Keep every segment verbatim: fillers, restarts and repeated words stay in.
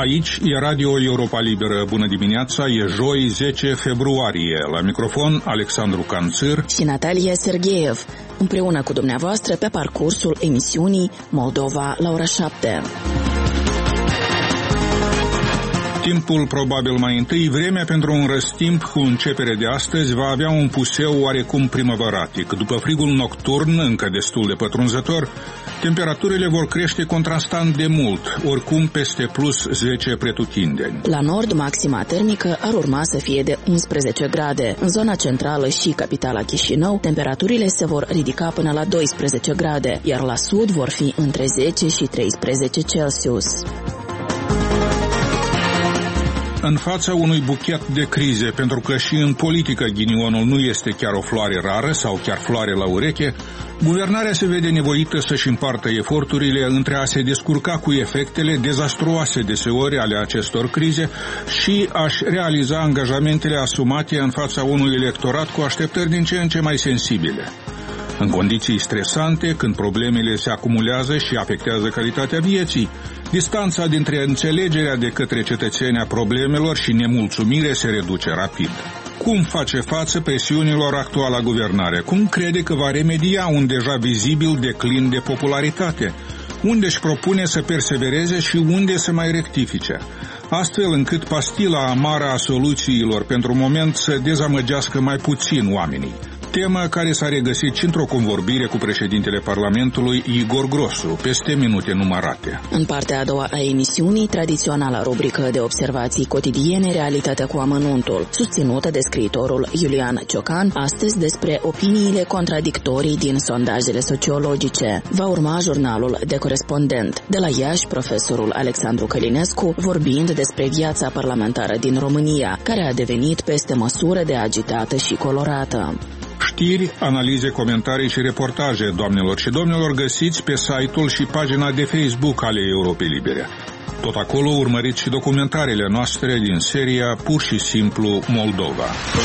Aici e Radio Europa Liberă. Bună dimineața, e joi zece februarie. La microfon Alexandru Canțir și Natalia Sergeev, împreună cu dumneavoastră pe parcursul emisiunii Moldova la ora șapte. Timpul probabil mai întâi, vremea pentru un răstimp cu începere de astăzi va avea un puseu oarecum primăvăratic. După frigul nocturn, încă destul de pătrunzător, temperaturile vor crește contrastant de mult, oricum peste plus zece pretutindeni. La nord, maxima termică ar urma să fie de unsprezece grade. În zona centrală și capitala Chișinău, temperaturile se vor ridica până la doisprezece grade, iar la sud vor fi între zece și treisprezece Celsius. În fața unui buchet de crize, pentru că și în politică ghinionul nu este chiar o floare rară sau chiar floare la ureche, guvernarea se vede nevoită să-și împartă eforturile între a se descurca cu efectele dezastruoase deseori ale acestor crize și a-și realiza angajamentele asumate în fața unui electorat cu așteptări din ce în ce mai sensibile. În condiții stresante, când problemele se acumulează și afectează calitatea vieții, distanța dintre înțelegerea de către cetățeni a problemelor și nemulțumire se reduce rapid. Cum face față presiunilor actuala guvernare? Cum crede că va remedia un deja vizibil declin de popularitate? Unde își propune să persevereze și unde să mai rectifice? Astfel încât pastila amară a soluțiilor pentru moment să dezamăgească mai puțin oamenii. Temă care s-a regăsit și într-o convorbire cu președintele Parlamentului Igor Grosu, peste minute numărate. În partea a doua a emisiunii, tradiționala rubrică de observații cotidiene, Realitatea cu amănuntul, susținută de scriitorul Iulian Ciocan, astăzi despre opiniile contradictorii din sondajele sociologice. Va urma jurnalul de corespondent. De la Iași, profesorul Alexandru Călinescu, vorbind despre viața parlamentară din România, care a devenit peste măsură de agitată și colorată. Știri, analize, comentarii și reportaje, doamnelor și domnilor, găsiți pe site-ul și pagina de Facebook ale Europei Libere. Tot acolo urmăriți și documentarele noastre din seria Pur și simplu Moldova.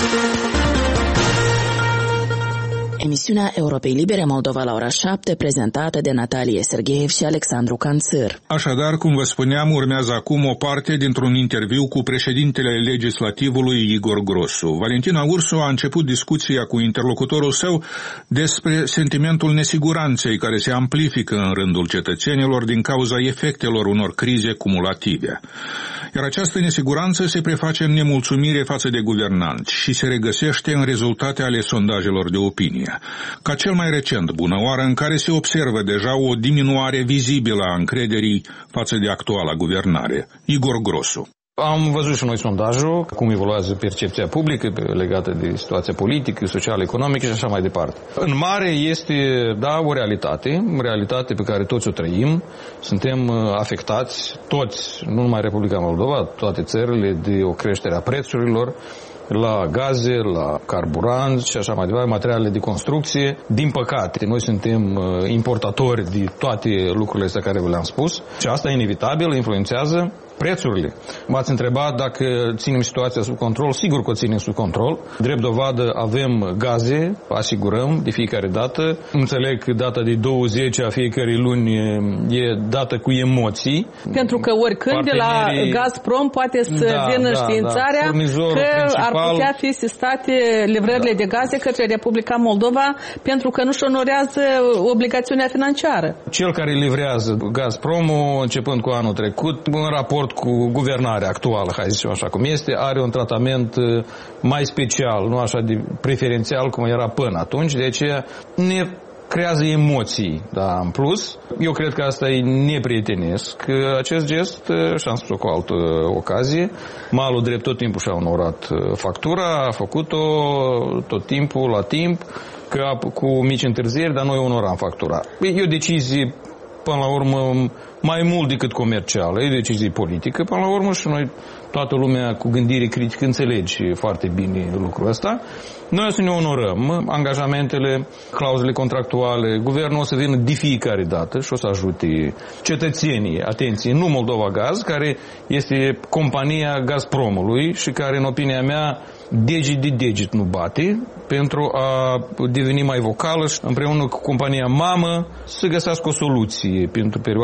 Emisiunea Europei Libere Moldova la ora șapte, prezentată de Natalia Sergeev și Alexandru Canțir. Așadar, cum vă spuneam, urmează acum o parte dintr-un interviu cu președintele legislativului Igor Grosu. Valentina Ursu a început discuția cu interlocutorul său despre sentimentul nesiguranței care se amplifică în rândul cetățenilor din cauza efectelor unor crize cumulative. Iar această nesiguranță se preface în nemulțumire față de guvernanți și se regăsește în rezultate ale sondajelor de opinie. Ca cel mai recent, bună oară, în care se observă deja o diminuare vizibilă a încrederii față de actuala guvernare. Igor Grosu. Am văzut și noi sondajul, cum evoluează percepția publică legată de situația politică, socială, economică și așa mai departe. În mare este, da, o realitate, o realitate pe care toți o trăim. Suntem afectați, toți, nu numai Republica Moldova, toate țările, de o creștere a prețurilor la gaze, la carburanți și așa mai departe, materiale de construcție. Din păcate, noi suntem importatori de toate lucrurile astea care vă le-am spus și asta inevitabil influențează prețurile. M-ați întrebat dacă ținem situația sub control. Sigur că o ținem sub control. Drept dovadă avem gaze, asigurăm de fiecare dată. Înțeleg că data de douăzeci a fiecărei luni e dată cu emoții. Pentru că oricând de la Gazprom poate să da, vină da, științarea da. că principal... ar putea fi sistate livrările da. de gaze către Republica Moldova pentru că nu-și onorează obligațiunea financiară. Cel care livrează Gazpromul, începând cu anul trecut, în raport cu guvernarea actuală, hai să zicem așa cum este, are un tratament mai special, nu așa de preferențial cum era până atunci, de aceea ne creează emoții, da, în plus. Eu cred că asta e neprietenesc, acest gest, și am spus-o cu altă ocazie. Malul drept tot timpul și-a onorat factura, a făcut-o tot timpul, la timp, că cu mici întârzieri, dar noi onoram factura. E o decizie, până la urmă, mai mult decât comercială, e decizie politică, până la urmă, și noi, toată lumea cu gândire critică, înțelege foarte bine lucrul ăsta. Noi o să ne onorăm angajamentele, clauzele contractuale, guvernul o să vină de fiecare dată și o să ajute cetățenii, atenție, nu Moldova Gaz, care este compania Gazpromului și care, în opinia mea, deget de deget nu bate, pentru a deveni mai vocală și împreună cu compania mamă să găsească o soluție pentru perioada asta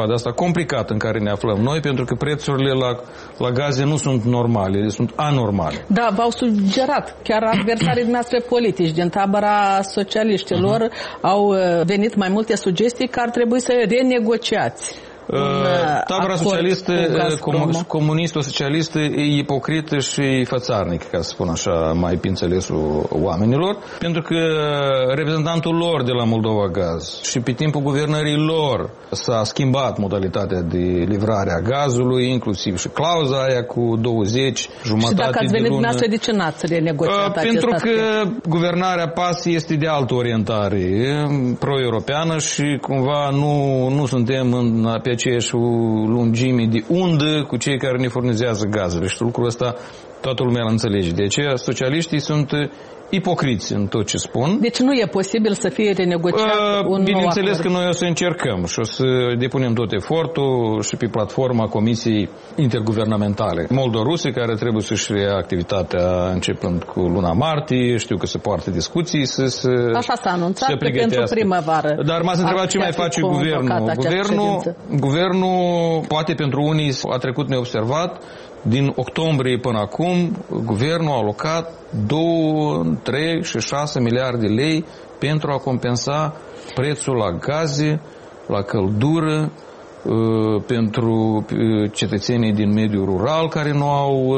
complicat în care ne aflăm noi, pentru că prețurile la, la gaze nu sunt normale, ele sunt anormale. Da, v-au sugerat, chiar adversarii noastre politici din tabăra socialiștilor uh-huh. au venit mai multe sugestii că ar trebui să renegociați. Tabăra socialistă, comunistă, socialistă e ipocrită și fățarnică, ca să spun așa, mai pe înțelesul oamenilor, pentru că reprezentantul lor de la Moldova Gaz și pe timpul guvernării lor s-a schimbat modalitatea de livrare a gazului, inclusiv și clauza aia cu douăzeci, jumătate de lună. Și dacă ați venit dumneavoastră, de ce n-ați renegociat acest Pentru că aspect? guvernarea P A S este de altă orientare, pro-europeană și cumva nu, nu suntem în, pe aceeași lungime de undă cu cei care ne furnizează gazele. Și lucrul ăsta toată lumea îl înțelege. De aceea socialiștii sunt ipocriți în tot ce spun. Deci nu e posibil să fie renegociat uh, un Bineînțeles nou că noi o să încercăm și o să depunem tot efortul și pe platforma Comisiei Interguvernamentale Moldo-Ruse, care trebuie să-și reia activitatea începând cu luna martie. Știu că se poartă discuții să se Așa s-a anunțat că pentru primăvară. Dar m-ați întrebat ce mai face guvernul. Guvernul, guvernul, poate pentru unii a trecut neobservat, din octombrie până acum, guvernul a alocat două, trei și șase miliarde de lei pentru a compensa prețul la gaze, la căldură, pentru cetățenii din mediul rural care nu au,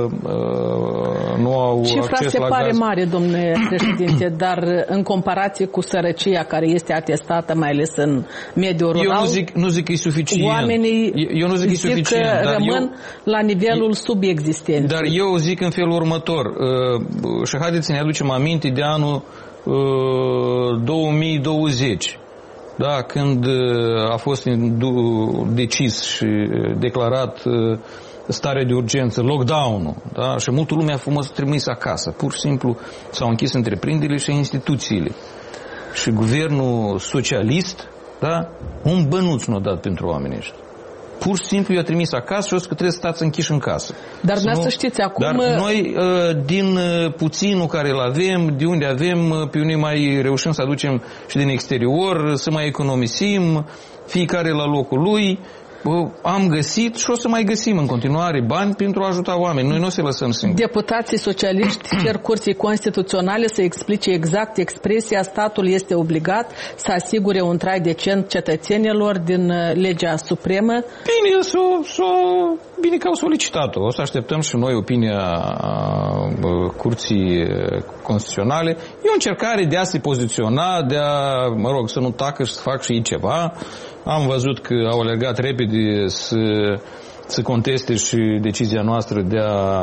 nu au Cifra acces la gaz. Cifra se pare mare, domnule președinte, dar în comparație cu sărăcia care este atestată, mai ales în mediul rural, eu nu zic, nu zic că e suficient. Oamenii eu nu zic, zic că suficient, dar rămân eu, la nivelul subexistenței. Dar eu zic în felul următor. Și haideți să ne aducem aminte de anul două mii douăzeci. Da, când a fost decis și declarat starea de urgență, lockdown-ul, da, și multă lume a fost trimis acasă. Pur și simplu s-au închis întreprinderile și instituțiile. Și guvernul socialist, da, un bănuț nu a dat pentru oamenii ăștia. Pur și simplu i-a trimis acasă și o să că trebuie să stați închiși în casă. Dar să, nu... să știți, acum... Dar noi, din puținul care îl avem, de unde avem, pe unii mai reușim să aducem și din exterior, să mai economisim, fiecare la locul lui. Am găsit și o să mai găsim în continuare bani pentru a ajuta oameni. Noi nu o să lăsăm singuri. Deputații socialiști cer Curții Constituționale să explice exact expresia statul este obligat să asigure un trai decent cetățenilor din legea supremă. Bine, s-o, s-o, bine că au solicitat-o. O să așteptăm și noi opinia Curții Constituționale. E o încercare de a se poziționa, de a, mă rog, să nu tacă și să fac și ei ceva. Am văzut că au alergat repede să, să conteste și decizia noastră de a,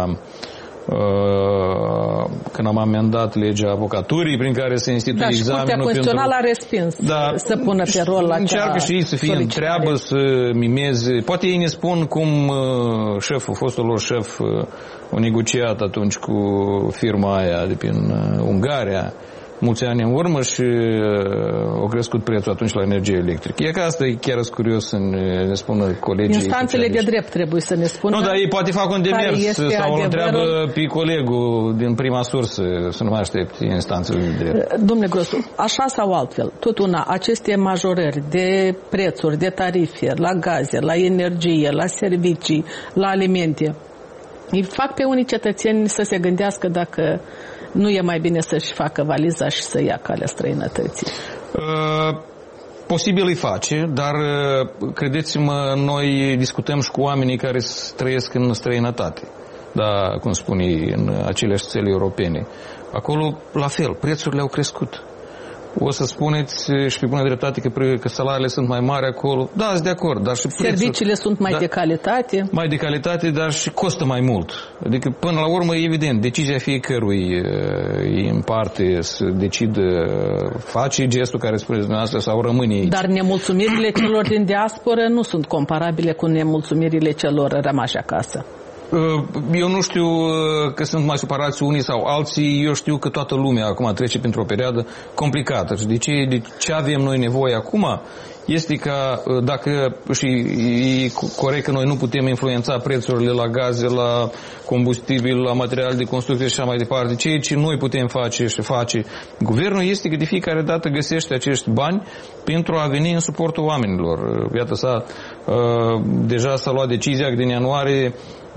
uh, când am amendat legea avocaturii prin care se instituie da, examenul. Da, și Curtea Constituțională a respins da, să pună pe rol la încearcă și ei să fie în treabă, să mimeze. Poate ei ne spun cum uh, șeful, fostul lor șef, uh, a negociat atunci cu firma aia de prin uh, Ungaria, mulți ani în urmă și uh, au crescut prețul atunci la energie electrică. E că asta e chiar curios să ne, ne spună colegii. Instanțele de drept trebuie să ne spună. Nu, dar ei poate fac un demers sau îl întreabă pe colegul din prima sursă, să nu mai aștepte instanțele de drept. Domnule Grosu, așa sau altfel, tot una, aceste majorări de prețuri, de tarife, la gaze, la energie, la servicii, la alimente, îi fac pe unii cetățeni să se gândească dacă nu e mai bine să-și facă valiza și să ia calea străinătății? Uh, posibil îi face, dar uh, credeți-mă, noi discutăm și cu oamenii care trăiesc în străinătate, da, cum spun ei, în aceleași țări europene. Acolo, la fel, prețurile au crescut. O să spuneți și pe bună dreptate că, că salariile sunt mai mari acolo. Da, sunt de acord, dar și prețul, serviciile sunt mai da, de calitate. Mai de calitate, dar și costă mai mult. Adică, până la urmă, evident, decizia fiecărui e în parte să decidă, face gestul care spuneți dumneavoastră sau rămâne aici. Dar nemulțumirile celor din diasporă nu sunt comparabile cu nemulțumirile celor rămași acasă. Eu nu știu că sunt mai supărați unii sau alții, eu știu că toată lumea acum trece printr-o perioadă complicată. De ce, de ce avem noi nevoie acum este ca dacă, și e corect că noi nu putem influența prețurile la gaze, la combustibil, la materiale de construcție și așa mai departe, ceea ce noi putem face și face guvernul este că de fiecare dată găsește acești bani pentru a veni în suportul oamenilor. Iată, s-a, deja s-a luat decizia că din ianuarie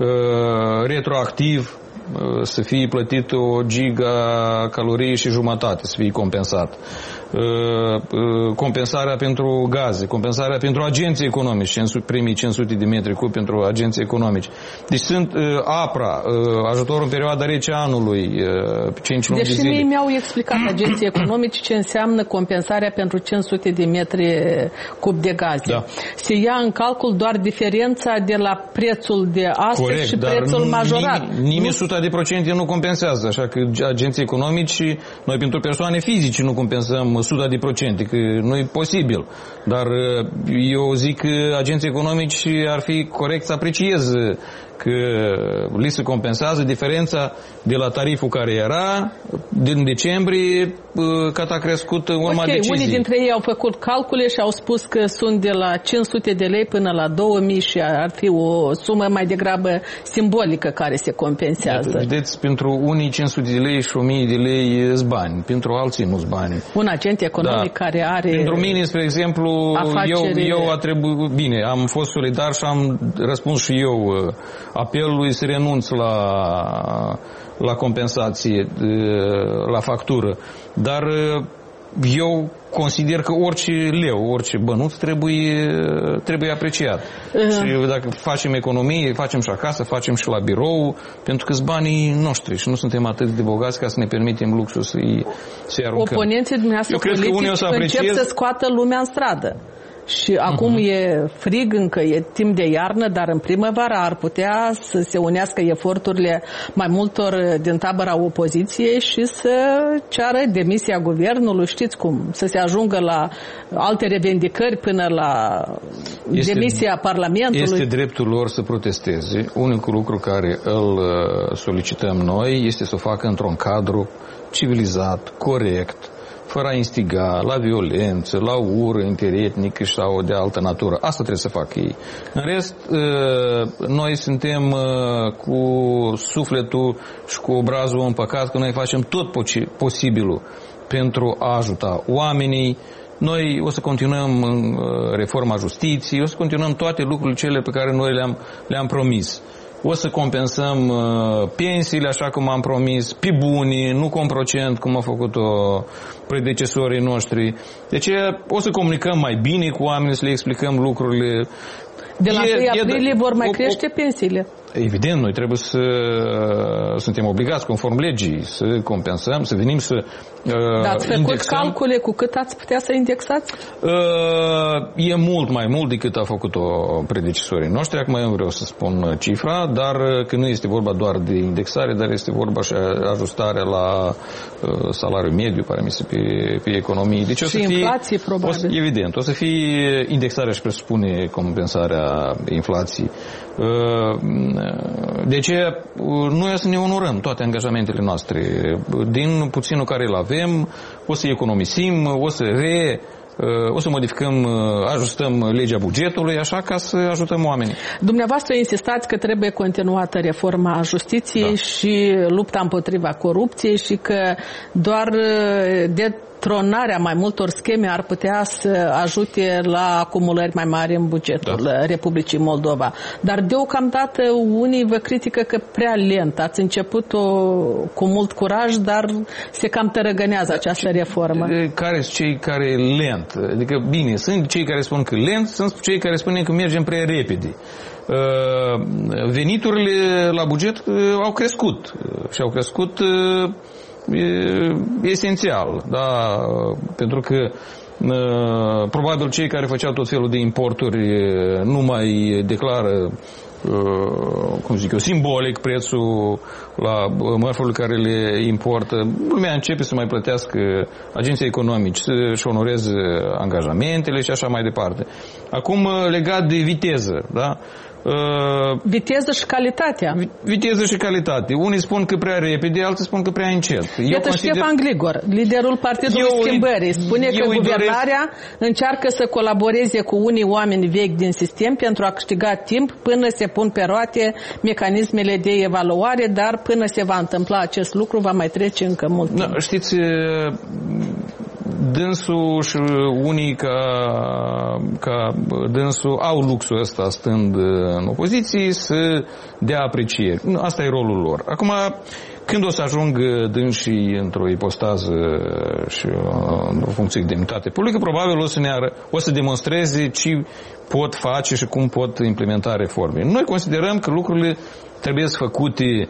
retroactiv să fie plătit o gigacalorie și jumătate, să fie compensat. Compensarea pentru gaze, compensarea pentru agenții economici, primii cinci sute de metri cub pentru agenții economici. Deci sunt APRA, ajutorul în perioada rece anului, cinci luni de zile. Deși mie mi-au explicat agenții economici ce înseamnă compensarea pentru cinci sute de metri cub de gaze. Da. Se ia în calcul doar diferența de la prețul de astăzi. Corect, și prețul majorat. Nimeni, nimeni nu... suta de procente nu compensează, așa că agenții economici, noi pentru persoane fizice nu compensăm suta de procente, că nu e posibil. Dar eu zic că agenții economici ar fi corect să aprecieze că li se compensează diferența de la tariful care era din decembrie, cât a crescut în urma okay, deciziei. Unii dintre ei au făcut calcule și au spus că sunt de la cinci sute de lei până la două mii și ar fi o sumă mai degrabă simbolică care se compensează. Vedeți, pentru unii cinci sute de lei și o mie de lei sunt bani, pentru alții nu sunt bani. Un agent economic da. care are Pentru mine, spre exemplu, afacere... eu, eu a trebuit, bine, am fost solidar și am răspuns și eu apelului să renunț la, la compensație, la factură. Dar eu consider că orice leu, orice bănuț trebuie, trebuie apreciat. Uh-huh. Și dacă facem economie, facem și acasă, facem și la birou, pentru că sunt banii noștri și nu suntem atât de bogați ca să ne permitem luxul să-i, să-i aruncăm. Oponenții dumneavoastră politici încep să scoată lumea în stradă. Și acum uh-huh. e frig, încă e timp de iarnă, dar în primăvară ar putea să se unească eforturile mai multor din tabăra opoziției și să ceară demisia guvernului, știți cum, să se ajungă la alte revendicări până la este, demisia Parlamentului. Este dreptul lor să protesteze. Unicul lucru care îl solicităm noi este să o facă într-un cadru civilizat, corect, fără a instiga la violență, la ură interetnică sau de altă natură. Asta trebuie să facă ei. În rest, noi suntem cu sufletul și cu obrazul împăcat că noi facem tot posibilul pentru a ajuta oamenii. Noi o să continuăm reforma justiției, o să continuăm toate lucrurile cele pe care noi le-am, le-am promis. O să compensăm uh, pensiile, așa cum am promis, pe buni, nu cu un procent, cum au făcut-o predecesorii noștri. Deci o să comunicăm mai bine cu oamenii, să le explicăm lucrurile. De la întâi aprilie vor mai crește pensiile. Evident, noi trebuie să suntem obligați, conform legii, să compensăm, să venim să uh, Dar ați făcut indexăm. calcule cu cât ați putea să indexați? Uh, e mult mai mult decât a făcut-o predecesorii noștri. Acum eu vreau să spun cifra, dar că nu este vorba doar de indexare, dar este vorba și ajustarea la uh, salariul mediu, pare mi se, pe, pe economie. Deci o și să fie, inflație, probabil. O să, evident, o să fie indexarea și presupune compensarea inflației. De aceea, noi o să ne onorăm toate angajamentele noastre. Din puținul care îl avem, o să economisim, o să re... o să modificăm, ajustăm legea bugetului, așa ca să ajutăm oamenii. Dumneavoastră insistați că trebuie continuată reforma justiției da. și lupta împotriva corupției și că doar de tronarea mai multor scheme ar putea să ajute la acumulări mai mari în bugetul da. Republicii Moldova. Dar deocamdată unii vă critică că prea lent. Ați început-o cu mult curaj, dar se cam tărăgănează această reformă. Care sunt cei care lent? Adică, bine, sunt cei care spun că lent, sunt cei care spun că mergem prea repede. Veniturile la buget au crescut și au crescut esențial, da, pentru că probabil cei care făceau tot felul de importuri nu mai declară, cum zic eu, simbolic prețul la mărfurile care le importă. Lumea începe să mai plătească agenții economici, să-și onoreze angajamentele și așa mai departe. Acum, legat de viteză, da? Uh, viteză și calitatea. Viteză și calitate. Unii spun că prea repede, alții spun că prea încet. Iată consider... Ștefan Gligor, liderul Partidului eu, Schimbării, spune că guvernarea doresc... încearcă să colaboreze cu unii oameni vechi din sistem pentru a câștiga timp până se pun pe roate mecanismele de evaluare, dar până se va întâmpla acest lucru va mai trece încă mult timp. Da, știți, dânsul și unii ca, ca dânsul au luxul ăsta stând în opoziție să dea aprecieri. Asta e rolul lor. Acum, când o să ajung dânsii într-o ipostază și o funcție de demnitate publică, probabil o să, ne ară, o să demonstreze ce pot face și cum pot implementa reforme. Noi considerăm că lucrurile trebuie să făcute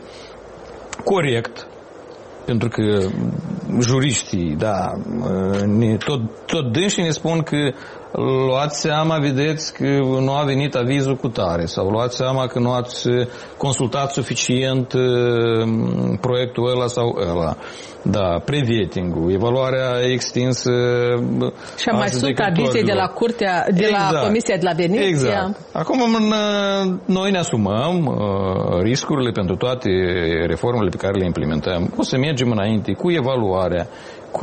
corect, pentru că juriștii, da, ne, tot, tot dânsii ne spun că luați seama, vedeți că nu a venit avizul cu tare sau luați seama că nu ați consultat suficient proiectul ăla sau ăla. Da, pre-vetting-ul, evaluarea extinsă. Și am mai sunt avize de la curtea, de exact. La Comisia de la Veneția. Exact. Acum noi ne asumăm uh, riscurile pentru toate reformele pe care le implementăm. O să mergem înainte cu evaluarea, cu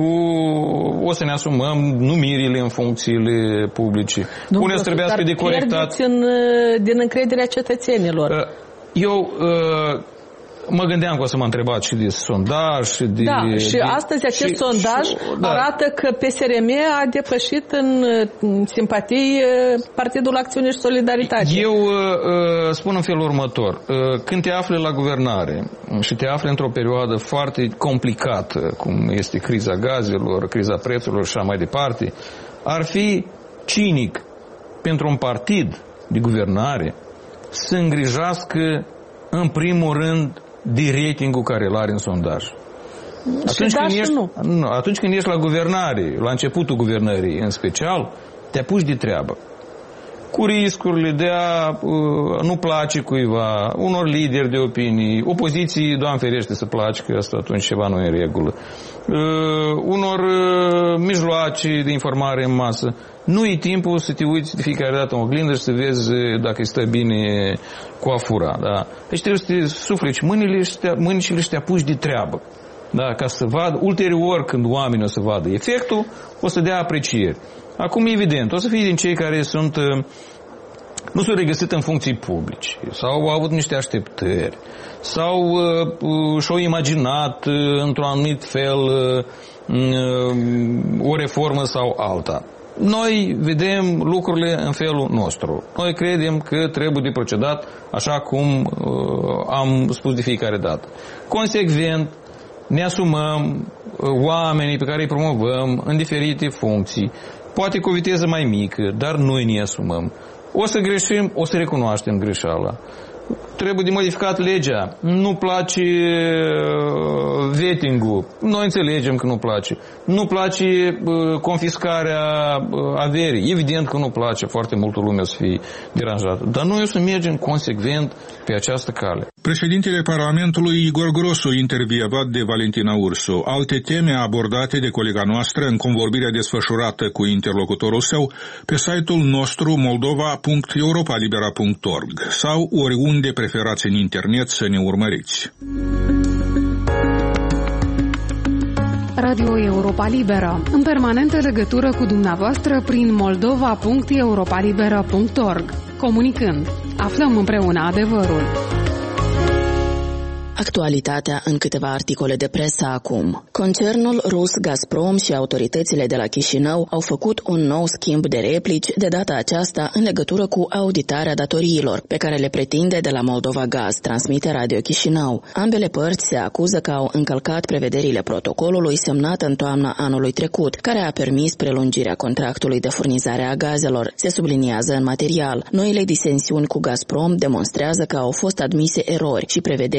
o să ne asumăm numirile în funcțiile publice. Unde să trebuiască de corectat. În, din încrederea cetățenilor. Uh, eu uh, mă gândeam că o să mă întrebați și de sondaj și de... Da, și de, astăzi acest și, sondaj și, da. arată că P S R M a depășit în, în simpatii Partidul Acțiune și Solidaritate. Eu uh, spun în felul următor. Uh, când te afli la guvernare și te afli într-o perioadă foarte complicată, cum este criza gazelor, criza prețurilor și așa mai departe, ar fi cinic pentru un partid de guvernare să îngrijească în primul rând de ratingul care îl are în sondaj. Atunci da, când, ești, nu. Nu, atunci când ești la guvernare, la începutul guvernării în special, te apuci de treabă. Cu riscurile de a uh, nu place cuiva, unor lideri de opinii, opoziții, Doamne ferește să place, că asta atunci ceva nu e în regulă, uh, unor uh, mijloace de informare în masă. Nu e timpul să te uiți de fiecare dată în oglindă și să vezi dacă îi stă bine coafura. Da? Deci trebuie să te sufleci mâinile și, te, mâinile și le și te apuci de treabă. Da? Ca să vadă, ulterior când oamenii o să vadă efectul, o să dea aprecieri. Acum, evident, o să fie din cei care sunt, nu s-au regăsit în funcții publice sau au avut niște așteptări sau uh, și-au imaginat uh, într-un anumit fel uh, o reformă sau alta. Noi vedem lucrurile în felul nostru. Noi credem că trebuie de procedat așa cum uh, am spus de fiecare dată. Consecvent, ne asumăm uh, oamenii pe care îi promovăm în diferite funcții, poate cu o viteză mai mică, dar noi ne asumăm. O să greșim, o să recunoaștem greșeala. Trebuie de modificat legea. Nu place vetting-ul. Noi înțelegem că nu place. Nu place confiscarea averii. Evident că nu place. Foarte multă lume o să fie deranjată. Dar noi o să mergem consecvent pe această cale. Președintele Parlamentului Igor Grosu, intervievat de Valentina Ursu. Alte teme abordate de colega noastră în convorbirea desfășurată cu interlocutorul său pe site-ul nostru moldova punct europa libera punct org sau oriunde preferați în internet să ne urmăriți. Radio Europa Liberă, în permanentă legătură cu dumneavoastră prin moldova punct europa libera punct org. Comunicând, aflăm împreună adevărul. Actualitatea în câteva articole de presă acum. Concernul rus Gazprom și autoritățile de la Chișinău au făcut un nou schimb de replici, de data aceasta în legătură cu auditarea datoriilor, pe care le pretinde de la Moldova Gaz, transmite Radio Chișinău. Ambele părți se acuză că au încălcat prevederile protocolului semnat în toamna anului trecut, care a permis prelungirea contractului de furnizare a gazelor, se subliniază în material. Noile disensiuni cu Gazprom demonstrează că au fost admise erori și prevederi interpretate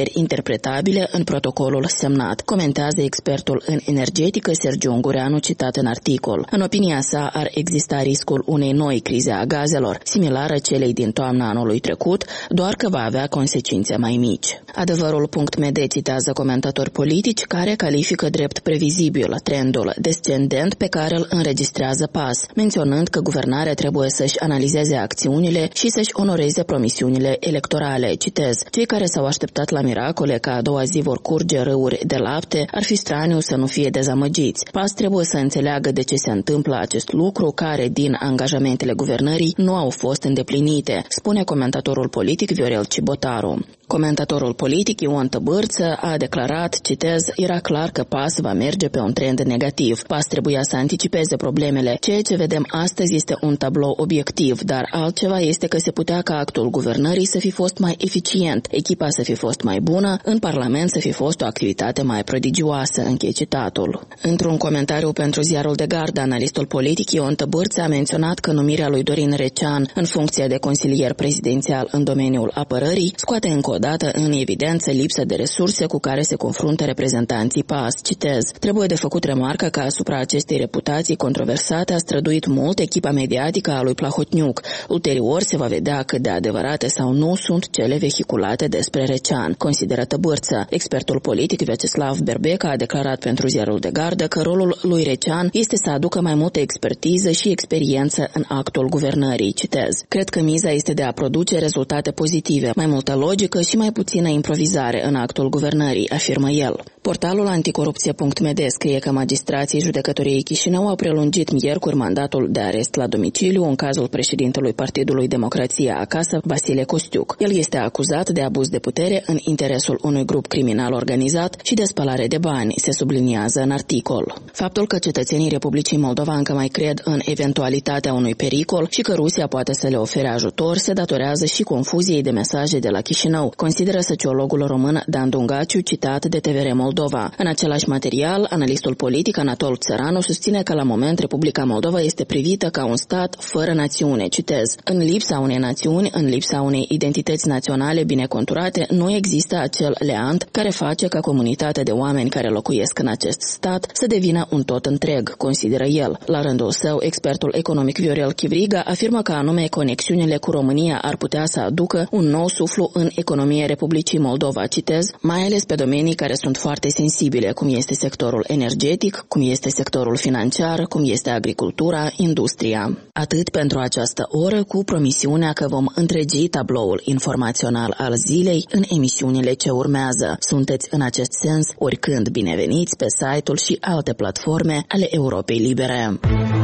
interpretabile în protocolul semnat, comentează expertul în energetică Sergiu Ungureanu citat în articol. În opinia sa ar exista riscul unei noi crize a gazelor, similară celei din toamna anului trecut, doar că va avea consecințe mai mici. Adevărul punct m d citează comentatori politici care califică drept previzibil trendul descendent pe care îl înregistrează P A S, menționând că guvernarea trebuie să-și analizeze acțiunile și să-și onoreze promisiunile electorale. Citez: cei care s-au așteptat la miracole că a doua zi vor curge râuri de lapte, ar fi straniu să nu fie dezamăgiți. P A S trebuie să înțeleagă de ce se întâmplă acest lucru, care din angajamentele guvernării nu au fost îndeplinite, spune comentatorul politic Viorel Cibotaru. Comentatorul politic Ion Tăbârță a declarat, citez: era clar că P A S va merge pe un trend negativ. P A S trebuia să anticipeze problemele. Ceea ce vedem astăzi este un tablou obiectiv, dar altceva este că se putea ca actul guvernării să fi fost mai eficient, echipa să fi fost mai bună, în Parlament să fi fost o activitate mai prodigioasă, închei citatul. Într-un comentariu pentru Ziarul de Gardă, analistul politic Ion Tăbârță a menționat că numirea lui Dorin Recean în funcție de consilier prezidențial în domeniul apărării scoate încă o dată în evidență lipsa de resurse cu care se confruntă reprezentanții P A S. Citez: trebuie de făcut remarcă că asupra acestei reputații controversate a străduit mult echipa mediatică a lui Plahotniuc. Ulterior se va vedea cât de adevărate sau nu sunt cele vehiculate despre Recean, consideră Tăbârță. Expertul politic Vyacheslav Berbeca a declarat pentru Ziarul de Gardă că rolul lui Recean este să aducă mai multă expertiză și experiență în actul guvernării. Citez: cred că miza este de a produce rezultate pozitive, mai multă logică și mai puțină improvizare în actul guvernării, afirmă el. Portalul anticorupție punct m d scrie că magistrații judecătoriei Chișinău au prelungit miercuri mandatul de arest la domiciliu în cazul președintelui Partidului Democrația Acasă, Vasile Costiuc. El este acuzat de abuz de putere în interesul unui grup criminal organizat și de spălare de bani, se subliniază în articol. Faptul că cetățenii Republicii Moldova încă mai cred în eventualitatea unui pericol și că Rusia poate să le ofere ajutor se datorează și confuziei de mesaje de la Chișinău, consideră sociologul român Dan Dungaciu, citat de T V R Moldova. În același material, analistul politic Anatol Țăranu susține că la moment Republica Moldova este privită ca un stat fără națiune. Citez: în lipsa unei națiuni, în lipsa unei identități naționale bine conturate, nu există acel leant care face ca comunitatea de oameni care locuiesc în acest stat să devină un tot întreg, consideră el. La rândul său, expertul economic Viorel Chivriga afirmă că anume conexiunile cu România ar putea să aducă un nou suflu în economia Republicii Moldova, citez, mai ales pe domenii care sunt foarte sensibile, cum este sectorul energetic, cum este sectorul financiar, cum este agricultura, industria. Atât pentru această oră, cu promisiunea că vom întregi tabloul informațional al zilei în emisiunile ce urmează. Sunteți în acest sens oricând bineveniți pe site-ul și alte platforme ale Europei Libere.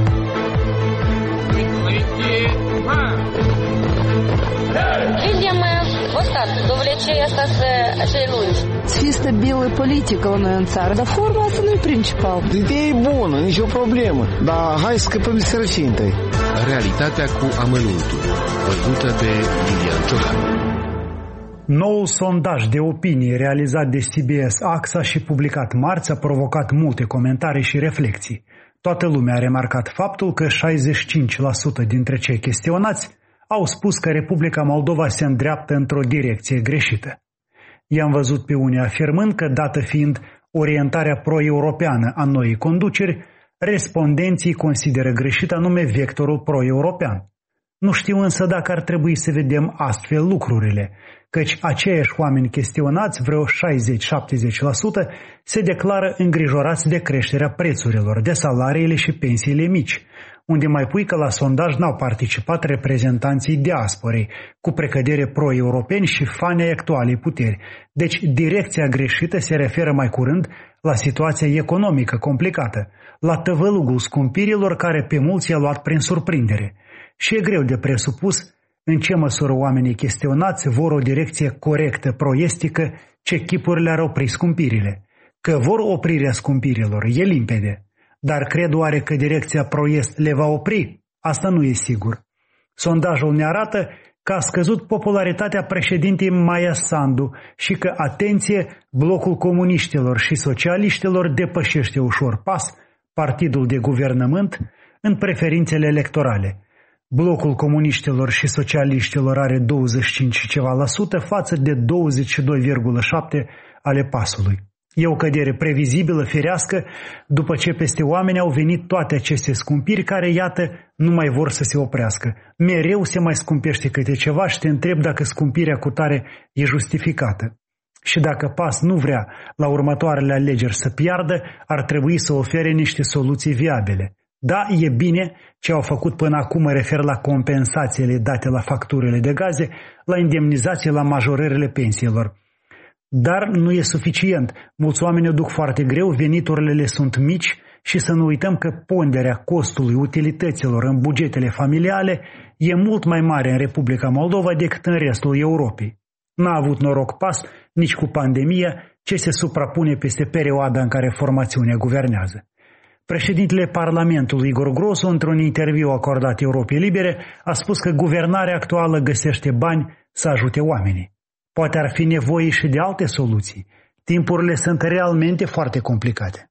Видим вот так, довлечение остаться celulți. Să fie stabilă politică la noi în țară, dar forma asta nu e principal. Ideea e bună, nicio problemă, dar hai să scăpăm de sărăcie întâi. Realitatea cu amănuntul, văzută de Iulian Ciocan. Noul sondaj de opinie realizat de C B S A X A și publicat marți a provocat multe comentarii și reflexii. Toată lumea a remarcat faptul că șaizeci și cinci la sută dintre cei chestionați au spus că Republica Moldova se îndreaptă într-o direcție greșită. I-am văzut pe unii afirmând că, dată fiind orientarea pro-europeană a noii conduceri, respondenții consideră greșit anume vectorul pro-european. Nu știu însă dacă ar trebui să vedem astfel lucrurile, căci aceiași oameni chestionați, vreo șaizeci-șaptezeci la sută, se declară îngrijorați de creșterea prețurilor, de salariile și pensiile mici, unde mai pui că la sondaj n-au participat reprezentanții diasporei, cu precădere pro-europeni și fanii actualei puteri. Deci direcția greșită se referă mai curând la situația economică complicată, la tăvălugul scumpirilor care pe mulți i-a luat prin surprindere. Și e greu de presupus în ce măsură oamenii chestionați vor o direcție corectă, proestică, ce chipuri le-ar opri scumpirile. Că vor oprirea scumpirilor, e limpede. Dar cred oare că direcția proiest le va opri? Asta nu e sigur. Sondajul ne arată că a scăzut popularitatea președintei Maia Sandu și că, atenție, blocul comuniștilor și socialiștilor depășește ușor pas partidul de guvernământ în preferințele electorale. Blocul comuniștilor și socialiștilor are douăzeci și cinci ceva la sută față de douăzeci și doi virgulă șapte ale pasului. E o cădere previzibilă, firească, după ce peste oameni au venit toate aceste scumpiri care, iată, nu mai vor să se oprească. Mereu se mai scumpește câte ceva și te întreb dacă scumpirea cutare e justificată. Și dacă PAS nu vrea la următoarele alegeri să piardă, ar trebui să ofere niște soluții viabile. Da, e bine ce au făcut până acum, mă refer la compensațiile date la facturile de gaze, la indemnizații, la majorările pensiilor. Dar nu e suficient. Mulți oameni o duc foarte greu, veniturile le sunt mici și să nu uităm că ponderea costului utilităților în bugetele familiale e mult mai mare în Republica Moldova decât în restul Europei. N-a avut noroc PAS nici cu pandemia, ce se suprapune peste perioada în care formațiunea guvernează. Președintele Parlamentului Igor Grosu, într-un interviu acordat Europei Libere, a spus că guvernarea actuală găsește bani să ajute oamenii. Poate ar fi nevoie și de alte soluții. Timpurile sunt realmente foarte complicate.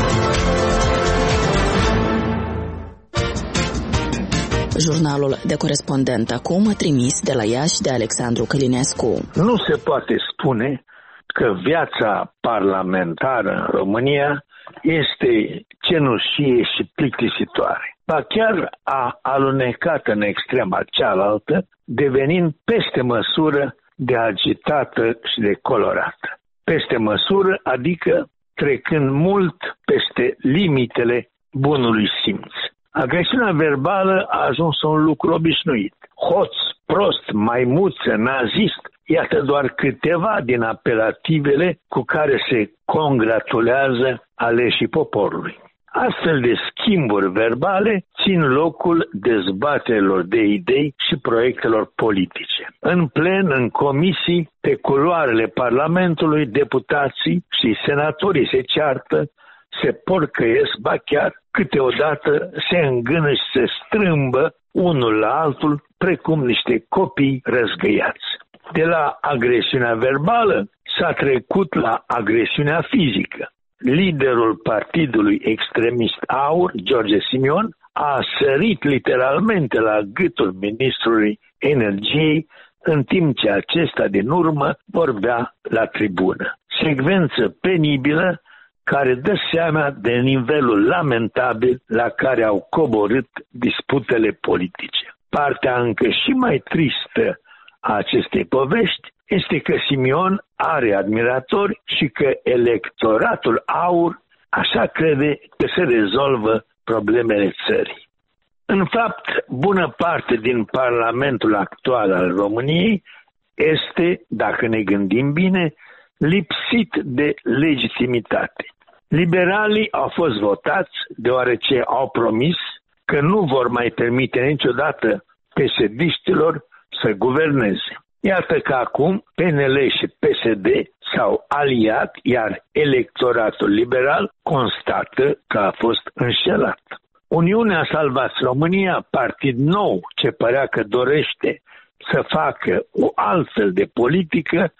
Jurnalul de corespondent acum, trimis de la Iași de Alexandru Călinescu. Nu se poate spune că viața parlamentară în România este cenușie și plictisitoare. Ba chiar a alunecat în extrema cealaltă, devenind peste măsură de agitată și de colorată. Peste măsură, adică trecând mult peste limitele bunului simț. Agresiunea verbală a ajuns un lucru obișnuit. Hoț, prost, maimuță, nazist, iată doar câteva din apelativele cu care se congratulează aleșii poporului. Astfel de schimburi verbale țin locul dezbaterilor de idei și proiectelor politice. În plen, în comisii, pe culoarele Parlamentului, deputații și senatorii se ceartă, se porcăiesc, ba chiar câteodată se îngână și se strâmbă unul la altul, precum niște copii răzgăiați. De la agresiunea verbală s-a trecut la agresiunea fizică. Liderul partidului extremist AUR, George Simion, a sărit literalmente la gâtul ministrului energiei, în timp ce acesta din urmă vorbea la tribună. Secvență penibilă care dă seama de nivelul lamentabil la care au coborât disputele politice. Partea încă și mai tristă a acestei povești este că Simion are admiratori și că electoratul AUR așa crede că se rezolvă problemele țării. În fapt, bună parte din Parlamentul actual al României este, dacă ne gândim bine, lipsit de legitimitate. Liberalii au fost votați deoarece au promis că nu vor mai permite niciodată P S D-știlor să guverneze. Iată că acum P N L și P S D s-au aliat, iar electoratul liberal constată că a fost înșelat. Uniunea Salvați România, partid nou ce părea că dorește să facă o altfel de politică,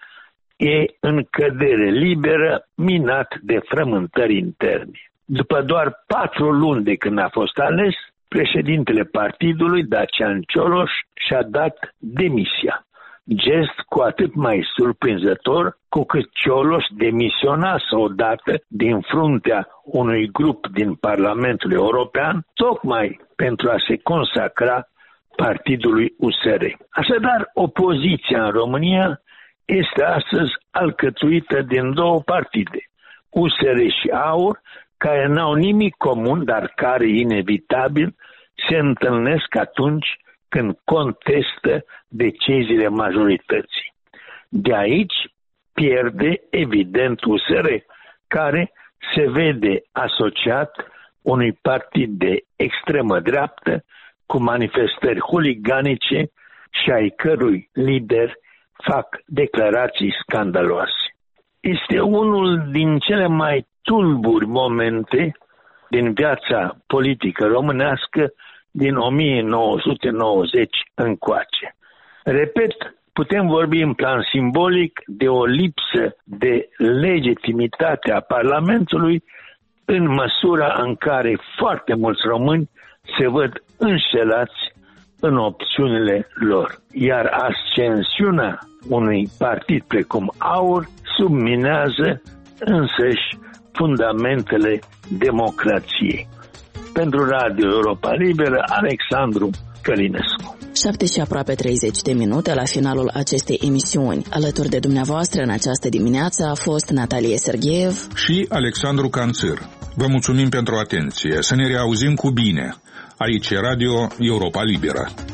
e în cădere liberă, minat de frământări interne. După doar patru luni de când a fost ales, președintele partidului, Dacian Cioloș, și-a dat demisia. Gest cu atât mai surprinzător cu cât Cioloș demisionase odată din fruntea unui grup din Parlamentul European, tocmai pentru a se consacra partidului U S R. Așadar, opoziția în România este astăzi alcătuită din două partide, U S R și AUR, care n-au nimic comun, dar care, inevitabil, se întâlnesc atunci când contestă deciziile majorității. De aici pierde, evident, U S R, care se vede asociat unui partid de extremă dreaptă cu manifestări huliganice și ai cărui lideri fac declarații scandaloase. Este unul din cele mai tulburi momente din viața politică românească din o mie nouă sute nouăzeci încoace. Repet, putem vorbi în plan simbolic de o lipsă de legitimitate a Parlamentului în măsura în care foarte mulți români se văd înșelați în opțiunile lor. Iar ascensiunea unui partid precum AUR subminează însăși fundamentele democrației. Pentru Radio Europa Liberă, Alexandru Călinescu. șapte și aproape treizeci de minute la finalul acestei emisiuni. Alături de dumneavoastră în această dimineață a fost Natalie Sergeev și Alexandru Canțir. Vă mulțumim pentru atenție. Să ne reauzim cu bine. Aici e Radio Europa Liberă.